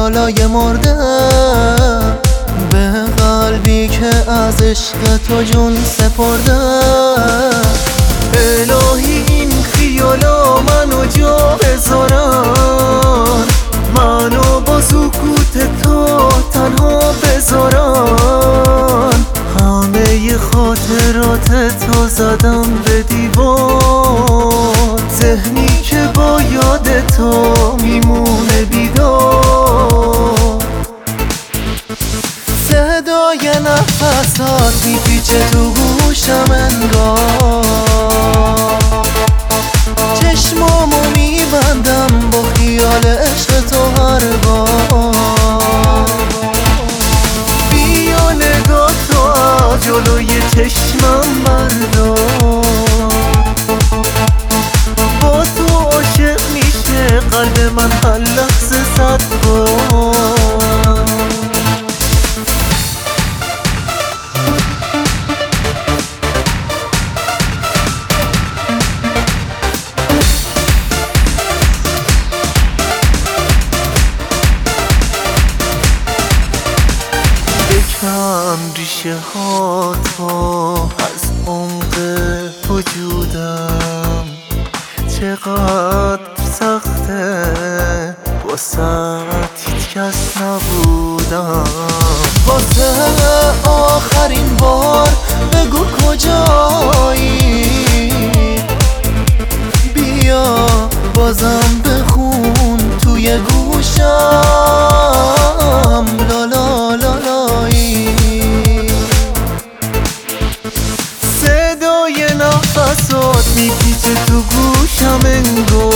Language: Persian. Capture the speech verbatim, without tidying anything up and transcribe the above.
بالای مرده، به قلبی که از عشق تو جون سپرده. الهی این خیالا منو جا بذارن، منو با سکوت تو تنها بذارن. همه خاطرات تو زدم به دیوار، ذهنی که با یاد تو میمونه بیدار. صدای نفسات میپیچه تو گوشم انگار، چشمامو میبندم با خیال عشق تو هر بار. بیا نگاه تو از جلوی چشمم بردار، با تو عاشق میشه قلب من هر لحظه صد بار. بکن ریشه ها تو از عمق وجودم، چقدر سخته واسه هیچ کس نبودم. واسه آخرین بار بگو کجایی، بیا بازم بخون توی گوشم لا لا لا لایی. صدای نفسات میپیچه تو گوشم انگار،